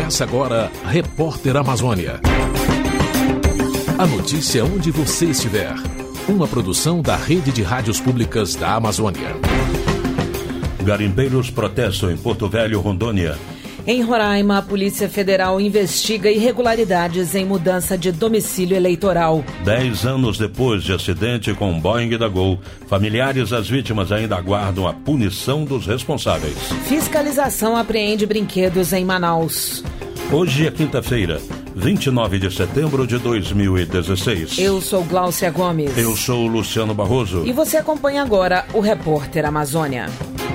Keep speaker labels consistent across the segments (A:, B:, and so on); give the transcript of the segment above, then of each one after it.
A: Começa agora, Repórter Amazônia. A notícia onde você estiver. Uma produção da Rede de Rádios Públicas da Amazônia.
B: Garimpeiros protestam em Porto Velho, Rondônia.
C: Em Roraima, a Polícia Federal investiga irregularidades em mudança de domicílio eleitoral.
B: 10 anos depois de acidente com um Boeing da Gol, familiares das vítimas ainda aguardam a punição dos responsáveis.
C: Fiscalização apreende brinquedos em Manaus.
B: Hoje é quinta-feira, 29 de setembro de 2016.
C: Eu sou Gláucia Gomes.
B: Eu sou Luciano Barroso.
C: E você acompanha agora o Repórter Amazônia.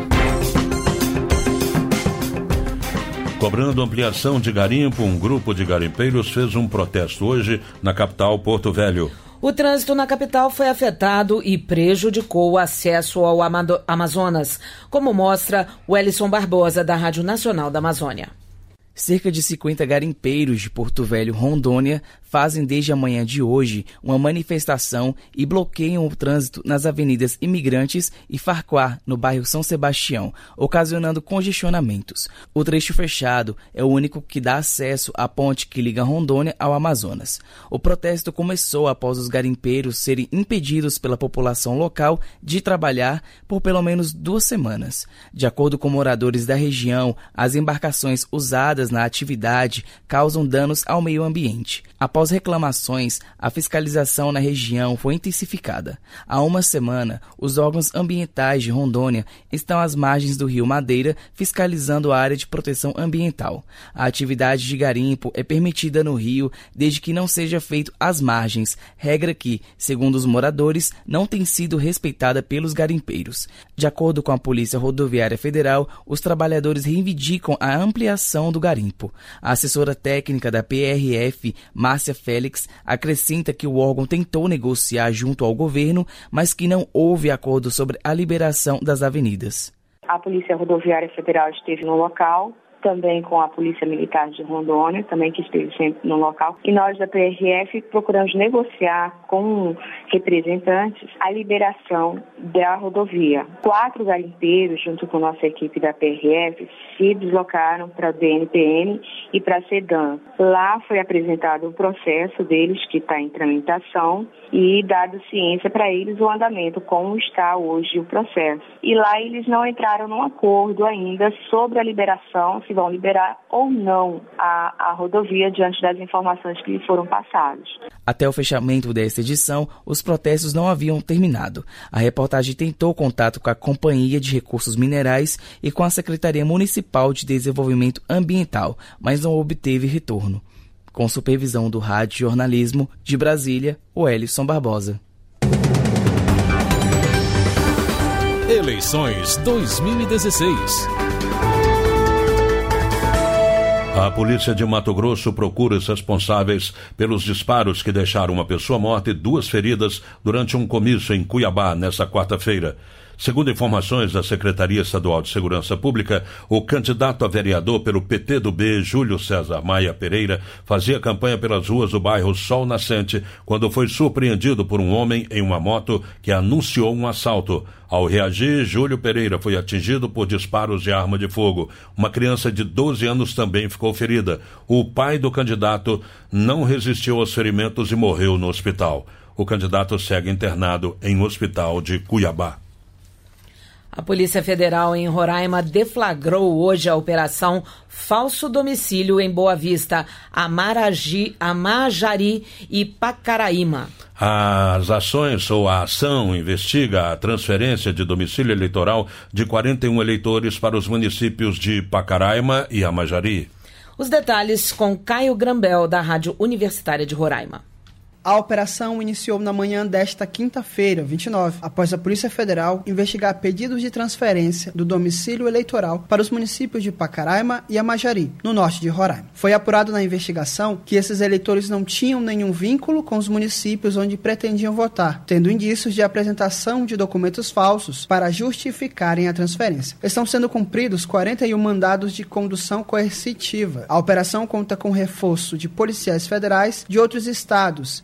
B: Cobrando ampliação de garimpo, um grupo de garimpeiros fez um protesto hoje na capital Porto Velho.
C: O trânsito na capital foi afetado e prejudicou o acesso ao Amazonas, como mostra o Wellison Barbosa, da Rádio Nacional da Amazônia.
D: Cerca de 50 garimpeiros de Porto Velho, Rondônia, fazem desde a manhã de hoje uma manifestação e bloqueiam o trânsito nas avenidas Imigrantes e Farquhar, no bairro São Sebastião, ocasionando congestionamentos. O trecho fechado é o único que dá acesso à ponte que liga Rondônia ao Amazonas. O protesto começou após os garimpeiros serem impedidos pela população local de trabalhar por pelo menos 2 semanas. De acordo com moradores da região, as embarcações usadas na atividade causam danos ao meio ambiente. Após reclamações, a fiscalização na região foi intensificada. Há uma semana, os órgãos ambientais de Rondônia estão às margens do Rio Madeira fiscalizando a área de proteção ambiental. A atividade de garimpo é permitida no rio desde que não seja feito às margens, regra que, segundo os moradores, não tem sido respeitada pelos garimpeiros. De acordo com a Polícia Rodoviária Federal, os trabalhadores reivindicam a ampliação do garimpo. A assessora técnica da PRF, Márcia Félix, acrescenta que o órgão tentou negociar junto ao governo, mas que não houve acordo sobre a liberação das avenidas.
E: A Polícia Rodoviária Federal esteve no local, também com a Polícia Militar de Rondônia, também que esteve sempre no local. E nós da PRF procuramos negociar com representantes a liberação da rodovia. 4 garimpeiros, junto com nossa equipe da PRF, se deslocaram para a DNPM e para a SEDAM. Lá foi apresentado o processo deles, que está em tramitação, e dado ciência para eles o andamento, como está hoje o processo. E lá eles não entraram num acordo ainda sobre a liberação, se vão liberar ou não a rodovia diante das informações que lhes foram passadas.
D: Até o fechamento desta edição, os protestos não haviam terminado. A reportagem tentou contato com a Companhia de Recursos Minerais e com a Secretaria Municipal de Desenvolvimento Ambiental, mas não obteve retorno. Com supervisão do Rádio Jornalismo de Brasília, o Wellison Barbosa.
A: Eleições 2016.
B: A polícia de Mato Grosso procura os responsáveis pelos disparos que deixaram uma pessoa morta e 2 feridas durante um comício em Cuiabá nesta quarta-feira. Segundo informações da Secretaria Estadual de Segurança Pública, o candidato a vereador pelo PTdoB, Júlio César Maia Pereira, fazia campanha pelas ruas do bairro Sol Nascente quando foi surpreendido por um homem em uma moto que anunciou um assalto. Ao reagir, Júlio Pereira foi atingido por disparos de arma de fogo. Uma criança de 12 anos também ficou ferida. O pai do candidato não resistiu aos ferimentos e morreu no hospital. O candidato segue internado em um hospital de Cuiabá.
C: A Polícia Federal em Roraima deflagrou hoje a operação Falso Domicílio em Boa Vista, Amajari e Pacaraíma.
B: As ações ou a ação investiga a transferência de domicílio eleitoral de 41 eleitores para os municípios de Pacaraíma e Amajari.
C: Os detalhes com Caio Grambel, da Rádio Universitária de Roraima.
F: A operação iniciou na manhã desta quinta-feira, 29, após a Polícia Federal investigar pedidos de transferência do domicílio eleitoral para os municípios de Pacaraíma e Amajari, no norte de Roraima. Foi apurado na investigação que esses eleitores não tinham nenhum vínculo com os municípios onde pretendiam votar, tendo indícios de apresentação de documentos falsos para justificarem a transferência. Estão sendo cumpridos 41 mandados de condução coercitiva. A operação conta com reforço de policiais federais de outros estados, que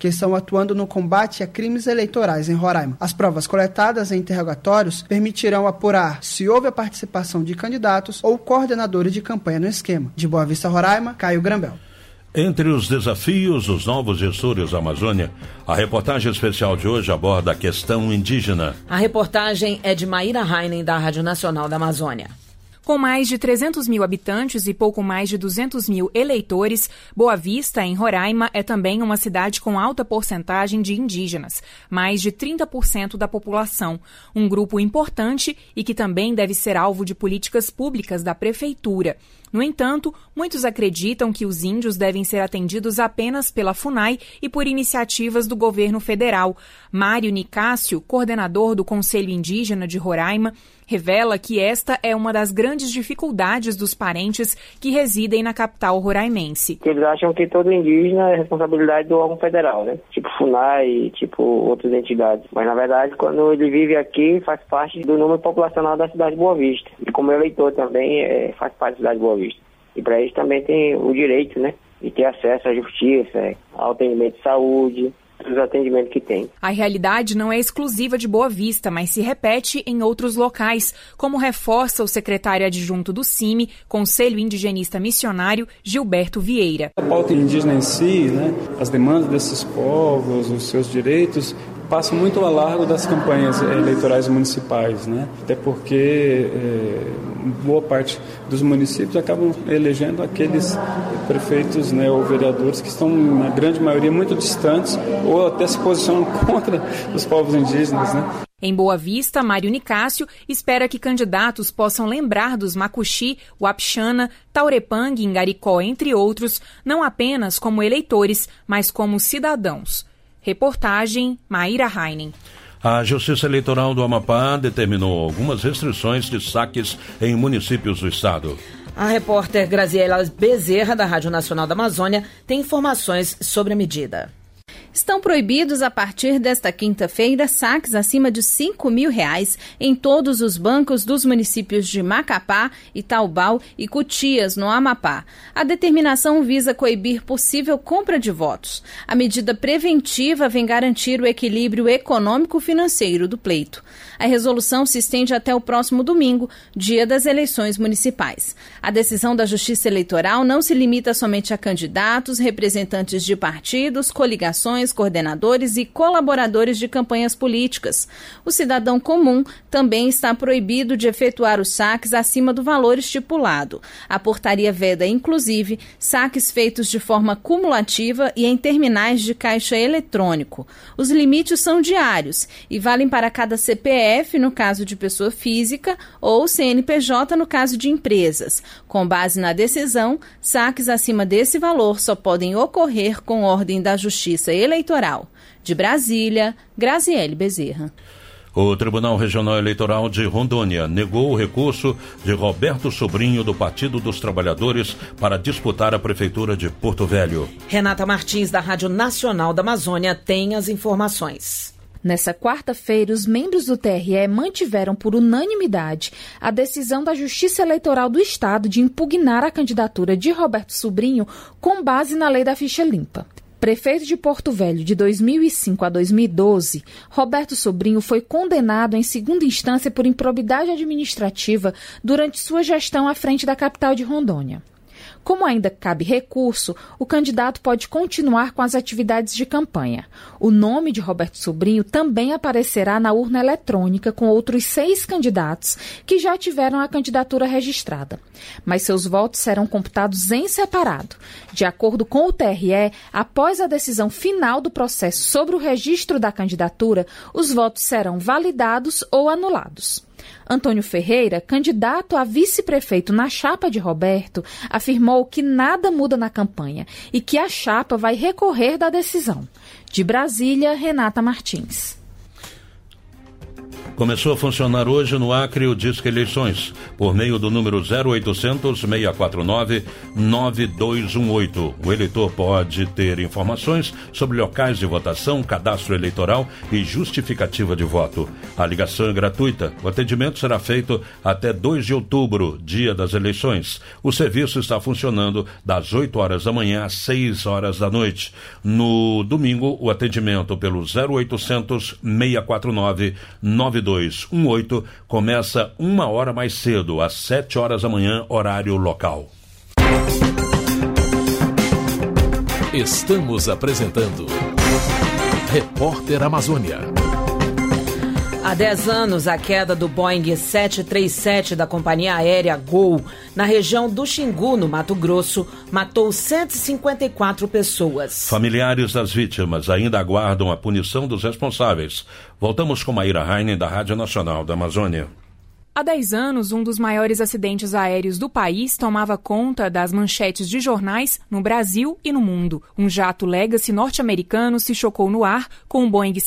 F: que estão atuando no combate a crimes eleitorais em Roraima. As provas coletadas em interrogatórios permitirão apurar se houve a participação de candidatos ou coordenadores de campanha no esquema. De Boa Vista, Roraima, Caio Grambel.
B: Entre os desafios dos novos gestores da Amazônia, a reportagem especial de hoje aborda a questão indígena.
C: A reportagem é de Maíra Heinen, da Rádio Nacional da Amazônia.
G: Com mais de 300 mil habitantes e pouco mais de 200 mil eleitores, Boa Vista, em Roraima, é também uma cidade com alta porcentagem de indígenas, mais de 30% da população, um grupo importante e que também deve ser alvo de políticas públicas da prefeitura. No entanto, muitos acreditam que os índios devem ser atendidos apenas pela FUNAI e por iniciativas do governo federal. Mário Nicásio, coordenador do Conselho Indígena de Roraima, revela que esta é uma das grandes dificuldades dos parentes que residem na capital roraimense.
H: Eles acham que todo indígena é responsabilidade do órgão federal, né? Tipo FUNAI, tipo outras entidades. Mas, na verdade, quando ele vive aqui, faz parte do número populacional da cidade de Boa Vista. E como eleitor também, faz parte da cidade de Boa Vista. E para eles também tem o direito, né? De ter acesso à justiça, ao atendimento de saúde, os atendimentos que tem.
G: A realidade não é exclusiva de Boa Vista, mas se repete em outros locais, como reforça o secretário adjunto do CIMI, Conselho Indigenista Missionário, Gilberto Vieira.
I: A pauta indígena em si, né, as demandas desses povos, os seus direitos, passam muito ao largo das campanhas eleitorais municipais, né? Até porque boa parte dos municípios acabam elegendo aqueles prefeitos, né, ou vereadores que estão, na grande maioria, muito distantes ou até se posicionam contra os povos indígenas, né?
G: Em Boa Vista, Mário Nicásio espera que candidatos possam lembrar dos Macuxi, Uapixana, Taurepang e Ingaricó, entre outros, não apenas como eleitores, mas como cidadãos. Reportagem Maíra Heinen.
B: A Justiça Eleitoral do Amapá determinou algumas restrições de saques em municípios do estado.
C: A repórter Graziela Bezerra, da Rádio Nacional da Amazônia, tem informações sobre a medida.
J: Estão proibidos a partir desta quinta-feira saques acima de R$5.000 em todos os bancos dos municípios de Macapá, Itaubal e Cutias, no Amapá. A determinação visa coibir possível compra de votos. A medida preventiva vem garantir o equilíbrio econômico-financeiro do pleito. A resolução se estende até o próximo domingo, dia das eleições municipais. A decisão da Justiça Eleitoral não se limita somente a candidatos, representantes de partidos, coligações, coordenadores e colaboradores de campanhas políticas. O cidadão comum também está proibido de efetuar os saques acima do valor estipulado. A portaria veda, inclusive, saques feitos de forma cumulativa e em terminais de caixa eletrônico. Os limites são diários e valem para cada CPF, no caso de pessoa física, ou CNPJ, no caso de empresas. Com base na decisão, saques acima desse valor só podem ocorrer com ordem da Justiça Eleitoral. De Brasília, Graziele Bezerra.
B: O Tribunal Regional Eleitoral de Rondônia negou o recurso de Roberto Sobrinho, do Partido dos Trabalhadores, para disputar a Prefeitura de Porto Velho.
C: Renata Martins, da Rádio Nacional da Amazônia, tem as informações.
K: Nessa quarta-feira, os membros do TRE mantiveram por unanimidade a decisão da Justiça Eleitoral do Estado de impugnar a candidatura de Roberto Sobrinho com base na lei da ficha limpa. Prefeito de Porto Velho de 2005 a 2012, Roberto Sobrinho foi condenado em segunda instância por improbidade administrativa durante sua gestão à frente da capital de Rondônia. Como ainda cabe recurso, o candidato pode continuar com as atividades de campanha. O nome de Roberto Sobrinho também aparecerá na urna eletrônica com outros 6 candidatos que já tiveram a candidatura registrada. Mas seus votos serão computados em separado. De acordo com o TRE, após a decisão final do processo sobre o registro da candidatura, os votos serão validados ou anulados. Antônio Ferreira, candidato a vice-prefeito na chapa de Roberto, afirmou que nada muda na campanha e que a chapa vai recorrer da decisão. De Brasília, Renata Martins.
B: Começou a funcionar hoje no Acre o Disque Eleições, por meio do número 0800-649-9218. O eleitor pode ter informações sobre locais de votação, cadastro eleitoral e justificativa de voto. A ligação é gratuita. O atendimento será feito até 2 de outubro, dia das eleições. O serviço está funcionando das 8 horas da manhã às 6 horas da noite. No domingo, o atendimento pelo 0800-649-9218 começa 1 hora mais cedo, às 7 horas da manhã, horário local.
A: Estamos apresentando Repórter Amazônia.
C: Há 10 anos, a queda do Boeing 737 da companhia aérea Gol, na região do Xingu, no Mato Grosso, matou 154 pessoas.
B: Familiares das vítimas ainda aguardam a punição dos responsáveis. Voltamos com Maíra Heinen, da Rádio Nacional da Amazônia.
G: Há 10 anos, um dos maiores acidentes aéreos do país tomava conta das manchetes de jornais no Brasil e no mundo. Um jato Legacy norte-americano se chocou no ar com um Boeing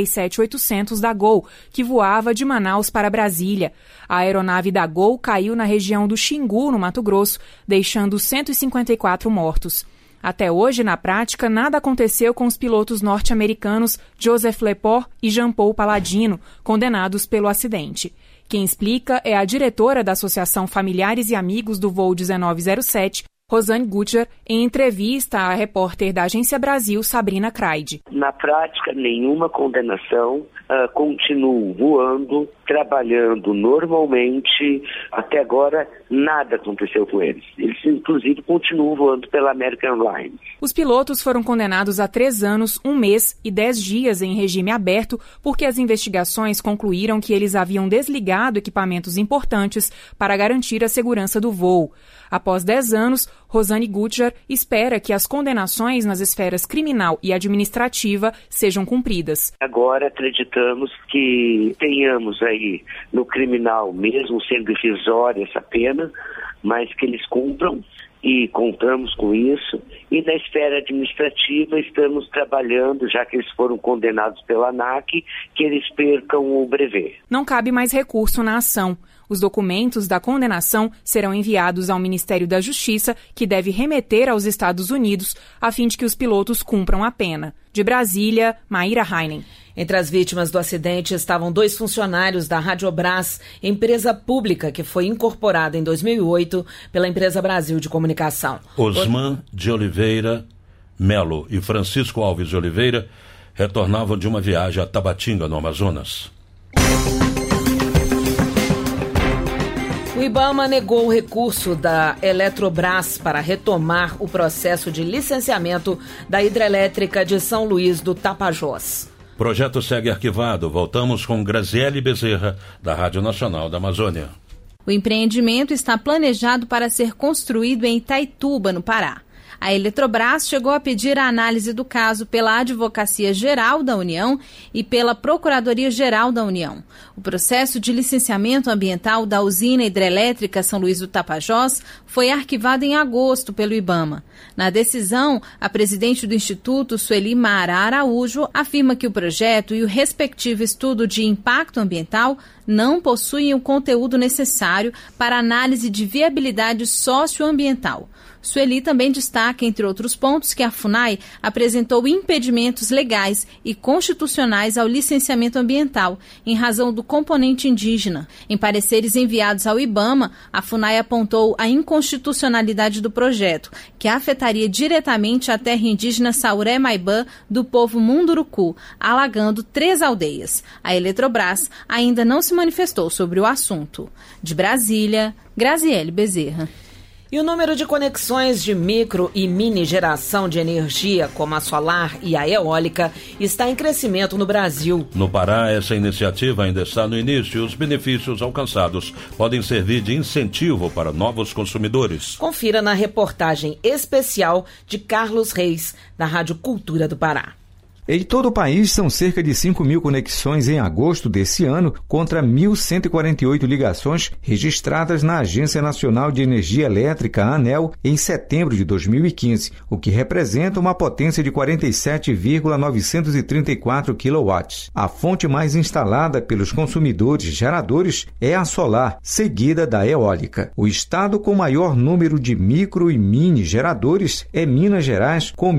G: 737-800 da Gol, que voava de Manaus para Brasília. A aeronave da Gol caiu na região do Xingu, no Mato Grosso, deixando 154 mortos. Até hoje, na prática, nada aconteceu com os pilotos norte-americanos Joseph Lepore e Jean-Paul Palladino, condenados pelo acidente. Quem explica é a diretora da Associação Familiares e Amigos do Voo 1907, Rosane Gutcher, em entrevista à repórter da Agência Brasil, Sabrina Craide.
L: Na prática, nenhuma condenação, continuam voando, trabalhando normalmente. Até agora, nada aconteceu com eles. Eles, inclusive, continuam voando pela American Airlines.
G: Os pilotos foram condenados a 3 anos, 1 mês e 10 dias em regime aberto, porque as investigações concluíram que eles haviam desligado equipamentos importantes para garantir a segurança do voo. Após 10 anos, Rosane Gutcher espera que as condenações nas esferas criminal e administrativa sejam cumpridas.
L: Agora acreditamos que tenhamos aí no criminal, mesmo sendo irrisória essa pena, mas que eles cumpram, e contamos com isso. E na esfera administrativa estamos trabalhando, já que eles foram condenados pela ANAC, que eles percam o brevet.
G: Não cabe mais recurso na ação. Os documentos da condenação serão enviados ao Ministério da Justiça, que deve remeter aos Estados Unidos, a fim de que os pilotos cumpram a pena. De Brasília, Maíra Heinen.
C: Entre as vítimas do acidente estavam 2 funcionários da Radiobras, empresa pública que foi incorporada em 2008 pela Empresa Brasil de Comunicação.
B: Osman de Oliveira Melo e Francisco Alves de Oliveira retornavam de uma viagem a Tabatinga, no Amazonas.
C: O IBAMA negou o recurso da Eletrobras para retomar o processo de licenciamento da hidrelétrica de São Luís do Tapajós.
B: O projeto segue arquivado. Voltamos com Graziele Bezerra, da Rádio Nacional da Amazônia.
J: O empreendimento está planejado para ser construído em Itaituba, no Pará. A Eletrobras chegou a pedir a análise do caso pela Advocacia Geral da União e pela Procuradoria Geral da União. O processo de licenciamento ambiental da usina hidrelétrica São Luís do Tapajós foi arquivado em agosto pelo IBAMA. Na decisão, a presidente do Instituto, Sueli Mara Araújo, afirma que o projeto e o respectivo estudo de impacto ambiental não possuem o conteúdo necessário para análise de viabilidade socioambiental. Sueli também destaca, entre outros pontos, que a FUNAI apresentou impedimentos legais e constitucionais ao licenciamento ambiental, em razão do componente indígena. Em pareceres enviados ao IBAMA, a FUNAI apontou a inconstitucionalidade do projeto, que afetaria diretamente a terra indígena Sauré Maibã do povo Munduruku, alagando 3 aldeias. A Eletrobras ainda não se manifestou sobre o assunto. De Brasília, Graziele Bezerra.
C: E o número de conexões de micro e mini geração de energia, como a solar e a eólica, está em crescimento no Brasil.
B: No Pará, essa iniciativa ainda está no início e os benefícios alcançados podem servir de incentivo para novos consumidores.
C: Confira na reportagem especial de Carlos Reis, da Rádio Cultura do Pará.
M: Em todo o país, são cerca de 5.000 conexões em agosto desse ano, contra 1.148 ligações registradas na Agência Nacional de Energia Elétrica, ANEEL, em setembro de 2015, o que representa uma potência de 47,934 kW. A fonte mais instalada pelos consumidores geradores é a solar, seguida da eólica. O estado com maior número de micro e mini geradores é Minas Gerais, com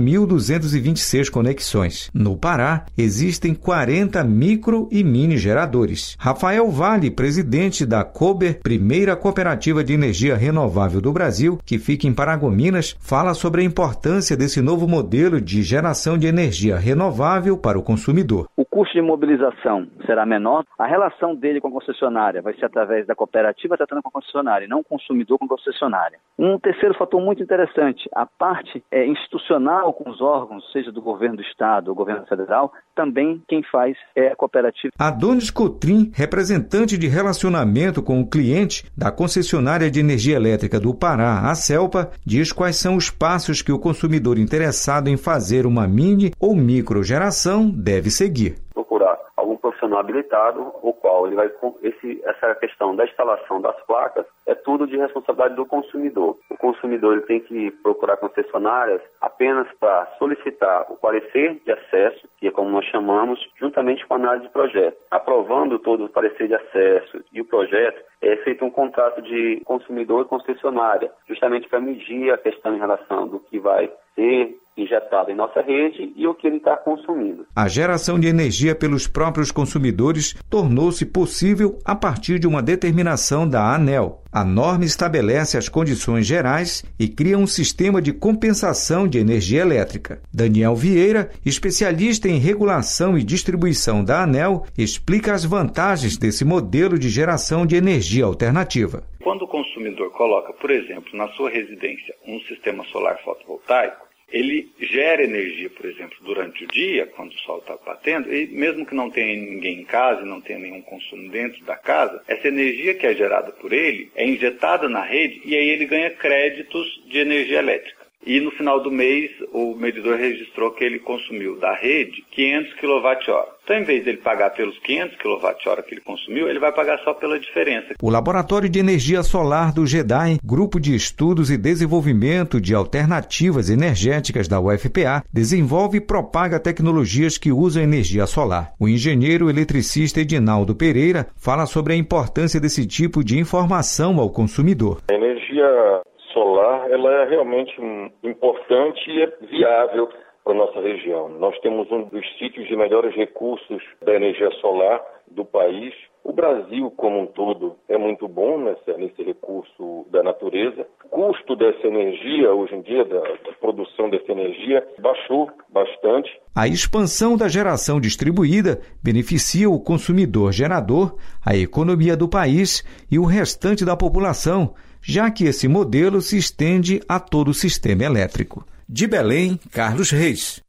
M: 1.226 conexões. No Pará, existem 40 micro e mini geradores. Rafael Vale, presidente da Cober, primeira cooperativa de energia renovável do Brasil, que fica em Paragominas, fala sobre a importância desse novo modelo de geração de energia renovável para o consumidor.
N: O custo de mobilização será menor. A relação dele com a concessionária vai ser através da cooperativa tratando com a concessionária, e não o consumidor com a concessionária. Um terceiro fator muito interessante, a parte institucional com os órgãos, seja do governo do estado ou governo federal, também quem faz é a cooperativa.
M: Adonis Cotrim, representante de relacionamento com o cliente da concessionária de energia elétrica do Pará, a CELPA, diz quais são os passos que o consumidor interessado em fazer uma mini ou micro geração deve seguir.
O: Procurar algum profissional habilitado, o qual ele vai essa questão da instalação das placas é tudo de responsabilidade do consumidor. O consumidor ele tem que procurar concessionárias apenas para solicitar o parecer de acesso, que é como nós chamamos, juntamente com a análise de projeto. Aprovando todo o parecer de acesso e o projeto, é feito um contrato de consumidor e concessionária, justamente para medir a questão em relação do que vai ser injetado em nossa rede e o que ele está consumindo.
M: A geração de energia pelos próprios consumidores tornou-se possível a partir de uma determinação da ANEEL. A norma estabelece as condições gerais e cria um sistema de compensação de energia elétrica. Daniel Vieira, especialista em regulação e distribuição da ANEEL, explica as vantagens desse modelo de geração de energia alternativa.
P: Quando o consumidor coloca, por exemplo, na sua residência um sistema solar fotovoltaico, ele gera energia, por exemplo, durante o dia, quando o sol está batendo, e mesmo que não tenha ninguém em casa, não tenha nenhum consumo dentro da casa, essa energia que é gerada por ele é injetada na rede e aí ele ganha créditos de energia elétrica. E no final do mês, o medidor registrou que ele consumiu da rede 500 kWh. Então, em vez dele pagar pelos 500 kWh que ele consumiu, ele vai pagar só pela diferença.
M: O Laboratório de Energia Solar do GEDAI, Grupo de Estudos e Desenvolvimento de Alternativas Energéticas da UFPA, desenvolve e propaga tecnologias que usam energia solar. O engenheiro eletricista Edinaldo Pereira fala sobre a importância desse tipo de informação ao consumidor.
Q: A energia solar, ela é realmente importante e é viável para a nossa região. Nós temos um dos sítios de melhores recursos da energia solar do país. O Brasil, como um todo, é muito bom nesse recurso da natureza. O custo dessa energia, hoje em dia, da produção dessa energia, baixou bastante.
M: A expansão da geração distribuída beneficia o consumidor gerador, a economia do país e o restante da população, já que esse modelo se estende a todo o sistema elétrico. De Belém, Carlos Reis.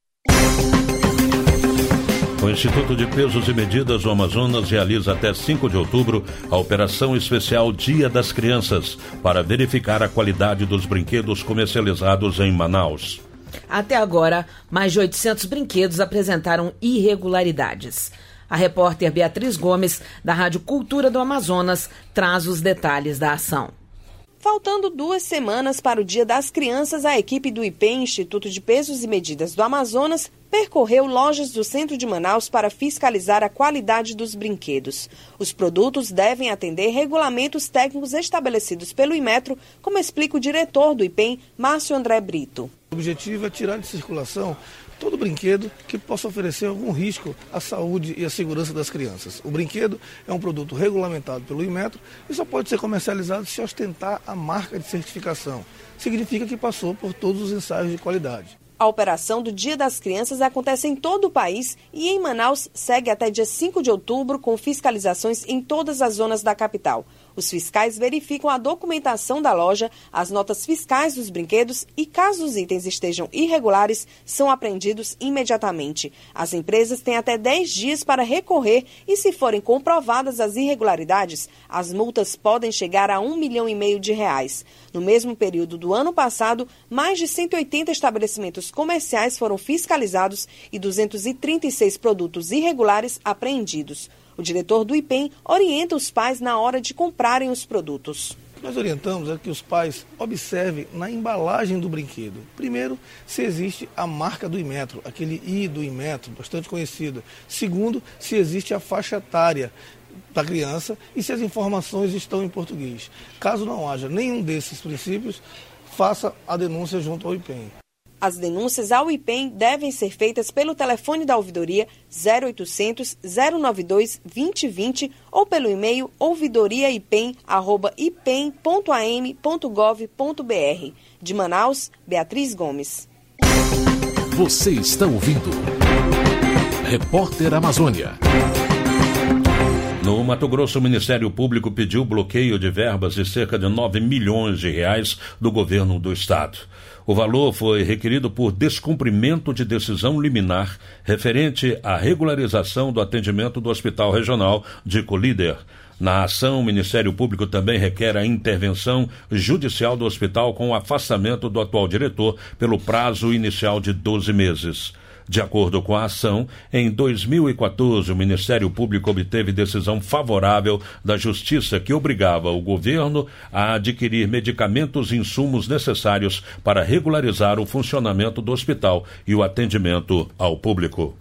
B: O Instituto de Pesos e Medidas do Amazonas realiza até 5 de outubro a Operação Especial Dia das Crianças para verificar a qualidade dos brinquedos comercializados em Manaus.
C: Até agora, mais de 800 brinquedos apresentaram irregularidades. A repórter Beatriz Gomes, da Rádio Cultura do Amazonas, traz os detalhes da ação.
R: Faltando 2 semanas para o Dia das Crianças, a equipe do IPEM, Instituto de Pesos e Medidas do Amazonas, percorreu lojas do centro de Manaus para fiscalizar a qualidade dos brinquedos. Os produtos devem atender regulamentos técnicos estabelecidos pelo Inmetro, como explica o diretor do IPEM, Márcio André Brito.
S: O objetivo é tirar de circulação todo brinquedo que possa oferecer algum risco à saúde e à segurança das crianças. O brinquedo é um produto regulamentado pelo Inmetro e só pode ser comercializado se ostentar a marca de certificação. Significa que passou por todos os ensaios de qualidade.
R: A operação do Dia das Crianças acontece em todo o país e em Manaus segue até dia 5 de outubro com fiscalizações em todas as zonas da capital. Os fiscais verificam a documentação da loja, as notas fiscais dos brinquedos e, caso os itens estejam irregulares, são apreendidos imediatamente. As empresas têm até 10 dias para recorrer e, se forem comprovadas as irregularidades, as multas podem chegar a R$1,5 milhão de reais. No mesmo período do ano passado, mais de 180 estabelecimentos comerciais foram fiscalizados e 236 produtos irregulares apreendidos. O diretor do IPEM orienta os pais na hora de comprarem os produtos.
S: Nós orientamos que os pais observem na embalagem do brinquedo. Primeiro, se existe a marca do Inmetro, aquele I do Inmetro, bastante conhecido. Segundo, se existe a faixa etária da criança e se as informações estão em português. Caso não haja nenhum desses princípios, faça a denúncia junto ao IPEM.
R: As denúncias ao IPEM devem ser feitas pelo telefone da ouvidoria 0800 092 2020 ou pelo e-mail ouvidoriaipem@ipem.am.gov.br. De Manaus, Beatriz Gomes.
A: Você está ouvindo Repórter Amazônia.
B: No Mato Grosso, o Ministério Público pediu bloqueio de verbas de cerca de R$9 milhões do governo do estado. O valor foi requerido por descumprimento de decisão liminar referente à regularização do atendimento do Hospital Regional de Colíder. Na ação, o Ministério Público também requer a intervenção judicial do hospital com o afastamento do atual diretor pelo prazo inicial de 12 meses. De acordo com a ação, em 2014, o Ministério Público obteve decisão favorável da Justiça que obrigava o governo a adquirir medicamentos e insumos necessários para regularizar o funcionamento do hospital e o atendimento ao público.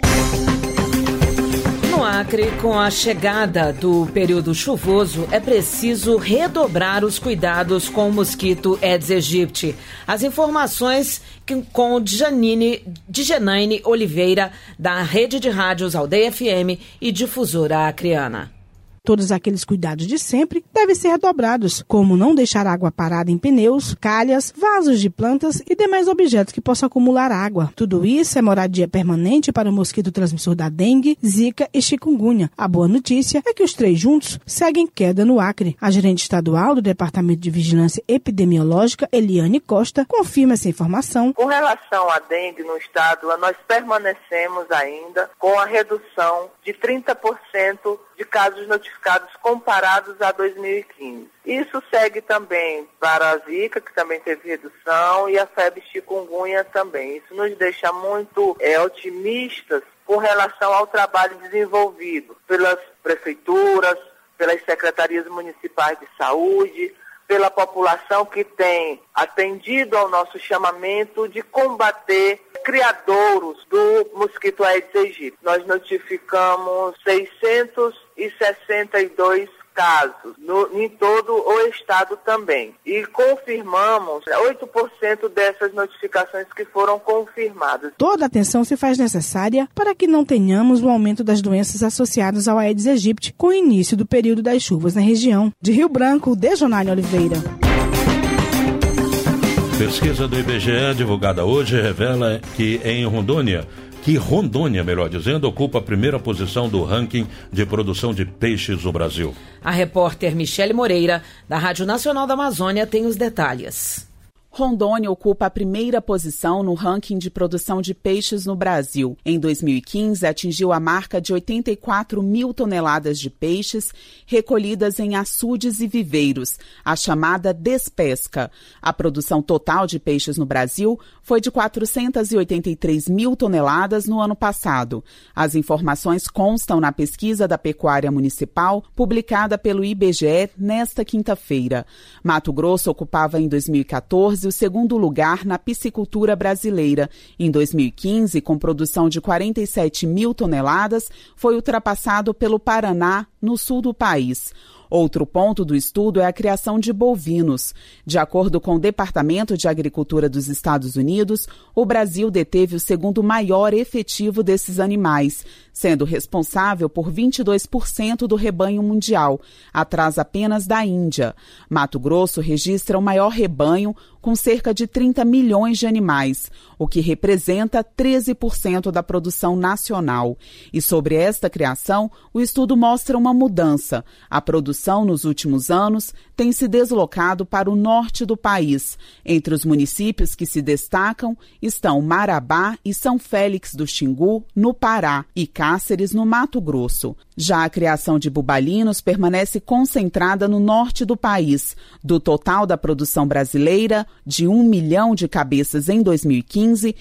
C: No Acre, com a chegada do período chuvoso, é preciso redobrar os cuidados com o mosquito Aedes aegypti. As informações com Janaíne Oliveira, da Rede de Rádios Aldeia FM e Difusora Acreana.
T: Todos aqueles cuidados de sempre devem ser redobrados, como não deixar água parada em pneus, calhas, vasos de plantas e demais objetos que possam acumular água. Tudo isso é moradia permanente para o mosquito transmissor da dengue, zika e chikungunya. A boa notícia é que os três juntos seguem queda no Acre. A gerente estadual do Departamento de Vigilância Epidemiológica, Eliane Costa, confirma essa informação.
U: Com relação à dengue no estado, nós permanecemos ainda com a redução de 30% de casos notificados comparados a 2015. Isso segue também para a zika, que também teve redução, e a febre chikungunya também. Isso nos deixa muito otimistas com relação ao trabalho desenvolvido pelas prefeituras, pelas secretarias municipais de saúde, pela população que tem atendido ao nosso chamamento de combater criadouros do mosquito Aedes aegypti. Nós notificamos 662 casos em todo o estado também. E confirmamos 8% dessas notificações que foram confirmadas.
T: Toda atenção se faz necessária para que não tenhamos o aumento das doenças associadas ao Aedes aegypti com o início do período das chuvas na região. De Rio Branco, Janaíne Oliveira.
B: Pesquisa do IBGE divulgada hoje revela que Rondônia, ocupa a primeira posição do ranking de produção de peixes no Brasil.
C: A repórter Michele Moreira, da Rádio Nacional da Amazônia, tem os detalhes.
V: Rondônia ocupa a primeira posição no ranking de produção de peixes no Brasil. Em 2015, atingiu a marca de 84 mil toneladas de peixes recolhidas em açudes e viveiros, a chamada despesca. A produção total de peixes no Brasil foi de 483 mil toneladas no ano passado. As informações constam na pesquisa da Pecuária Municipal, publicada pelo IBGE nesta quinta-feira. Mato Grosso ocupava em 2014 o segundo lugar na piscicultura brasileira. Em 2015, com produção de 47 mil toneladas, foi ultrapassado pelo Paraná, no sul do país. Outro ponto do estudo é a criação de bovinos. De acordo com o Departamento de Agricultura dos Estados Unidos, o Brasil deteve o segundo maior efetivo desses animais, sendo responsável por 22% do rebanho mundial, atrás apenas da Índia. Mato Grosso registra o maior rebanho, com cerca de 30 milhões de animais, o que representa 13% da produção nacional. E sobre esta criação, o estudo mostra uma mudança. A produção nos últimos anos tem se deslocado para o norte do país. Entre os municípios que se destacam estão Marabá e São Félix do Xingu, no Pará, e Cáceres, no Mato Grosso. Já a criação de bubalinos permanece concentrada no norte do país. Do total da produção brasileira, de 1 milhão de cabeças em 2015,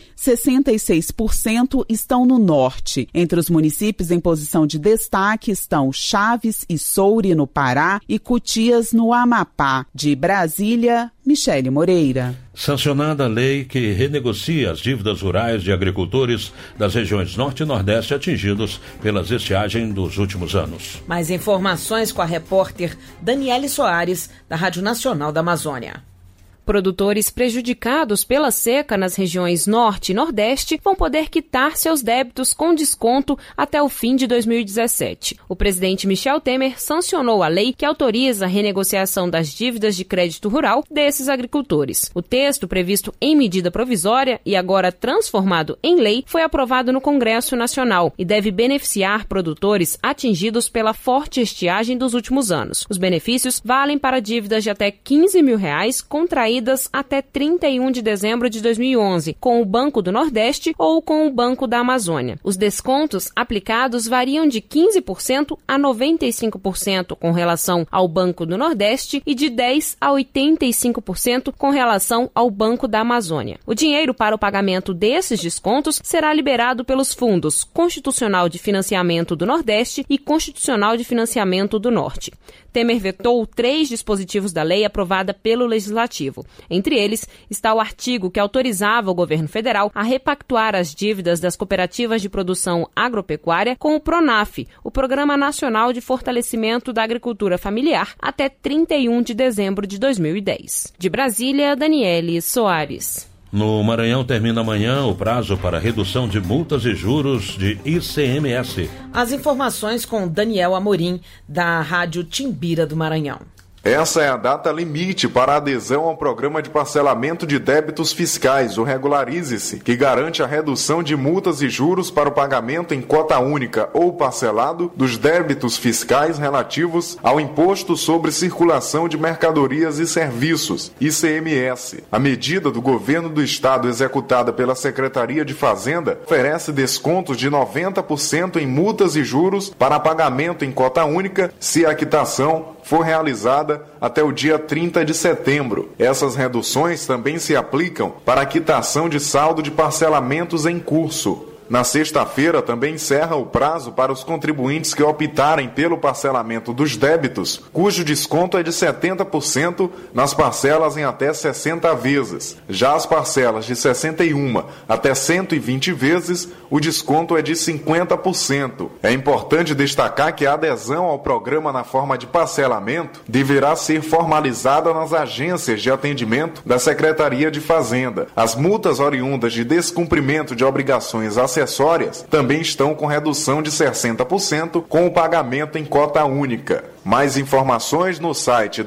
V: 66% estão no norte. Entre os municípios em posição de destaque estão Chaves e Soure, no Pará, e Cutias, no Amapá. De Brasília, Michele Moreira.
B: Sancionada a lei que renegocia as dívidas rurais de agricultores das regiões Norte e Nordeste atingidos pela estiagem dos últimos anos.
C: Mais informações com a repórter Daniele Soares, da Rádio Nacional da Amazônia.
D: Produtores prejudicados pela seca nas regiões Norte e Nordeste vão poder quitar seus débitos com desconto até o fim de 2017. O presidente Michel Temer sancionou a lei que autoriza a renegociação das dívidas de crédito rural desses agricultores. O texto, previsto em medida provisória e agora transformado em lei, foi aprovado no Congresso Nacional e deve beneficiar produtores atingidos pela forte estiagem dos últimos anos. Os benefícios valem para dívidas de até R$15 mil contraídas até 31 de dezembro de 2011, com o Banco do Nordeste ou com o Banco da Amazônia. Os descontos aplicados variam de 15% a 95% com relação ao Banco do Nordeste e de 10% a 85% com relação ao Banco da Amazônia. O dinheiro para o pagamento desses descontos será liberado pelos fundos Constitucional de Financiamento do Nordeste e Constitucional de Financiamento do Norte. Temer vetou 3 dispositivos da lei aprovada pelo Legislativo. Entre eles está o artigo que autorizava o governo federal a repactuar as dívidas das cooperativas de produção agropecuária com o PRONAF, o Programa Nacional de Fortalecimento da Agricultura Familiar, até 31 de dezembro de 2010. De Brasília, Daniele Soares.
B: No Maranhão termina amanhã o prazo para redução de multas e juros de ICMS.
C: As informações com Daniel Amorim, da Rádio Timbira do Maranhão.
E: Essa é a data limite para a adesão ao programa de parcelamento de débitos fiscais, o Regularize-se, que garante a redução de multas e juros para o pagamento em cota única ou parcelado dos débitos fiscais relativos ao Imposto sobre Circulação de Mercadorias e Serviços, ICMS. A medida do Governo do Estado executada pela Secretaria de Fazenda oferece descontos de 90% em multas e juros para pagamento em cota única se a quitação for realizada até o dia 30 de setembro. Essas reduções também se aplicam para a quitação de saldo de parcelamentos em curso. Na sexta-feira também encerra o prazo para os contribuintes que optarem pelo parcelamento dos débitos, cujo desconto é de 70% nas parcelas em até 60 vezes. Já as parcelas de 61 até 120 vezes, o desconto é de 50%. É importante destacar que a adesão ao programa na forma de parcelamento deverá ser formalizada nas agências de atendimento da Secretaria de Fazenda. As multas oriundas de descumprimento de obrigações acessórias também estão com redução de 60% com o pagamento em cota única. Mais informações no site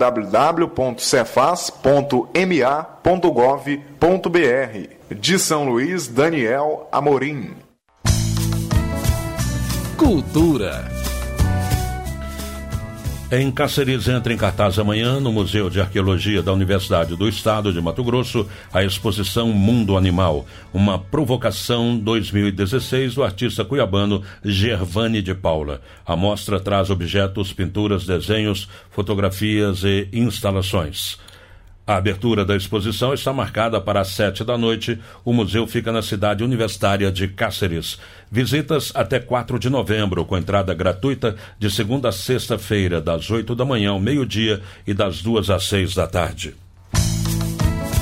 E: www.cefaz.ma.gov.br. De São Luís, Daniel Amorim.
A: Cultura.
B: Em Cáceres entra em cartaz amanhã, no Museu de Arqueologia da Universidade do Estado de Mato Grosso, a exposição Mundo Animal, uma provocação 2016 do artista cuiabano Gervani de Paula. A mostra traz objetos, pinturas, desenhos, fotografias e instalações. A abertura da exposição está marcada para as 7 da noite. O museu fica na cidade universitária de Cáceres. Visitas até 4 de novembro, com entrada gratuita de segunda a sexta-feira, das 8 da manhã ao meio-dia e das 2 às 6 da tarde.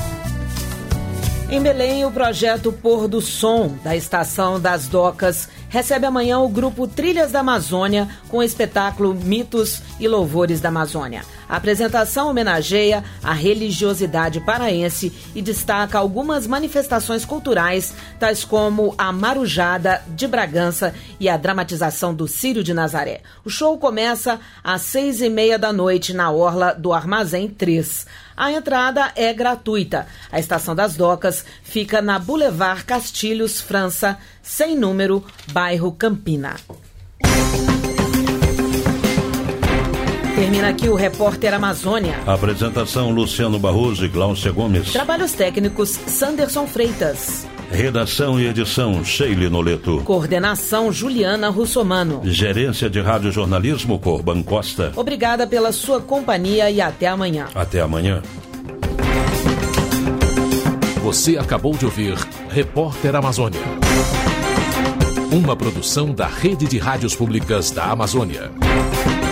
C: Em Belém, o projeto Pôr do Som da Estação das Docas recebe amanhã o grupo Trilhas da Amazônia com o espetáculo Mitos e Louvores da Amazônia. A apresentação homenageia a religiosidade paraense e destaca algumas manifestações culturais, tais como a Marujada de Bragança e a dramatização do Círio de Nazaré. O show começa às 6h30 da noite na orla do Armazém 3. A entrada é gratuita. A Estação das Docas fica na Boulevard Castilhos, França, sem número, bairro Campina. Termina aqui o Repórter Amazônia.
B: Apresentação Luciano Barroso e Glaucia Gomes.
C: Trabalhos técnicos Sanderson Freitas.
B: Redação e edição Sheile Noleto.
C: Coordenação Juliana Russomano.
B: Gerência de Radiojornalismo Corban Costa.
C: Obrigada pela sua companhia e até amanhã.
B: Até amanhã.
A: Você acabou de ouvir Repórter Amazônia. Uma produção da Rede de Rádios Públicas da Amazônia.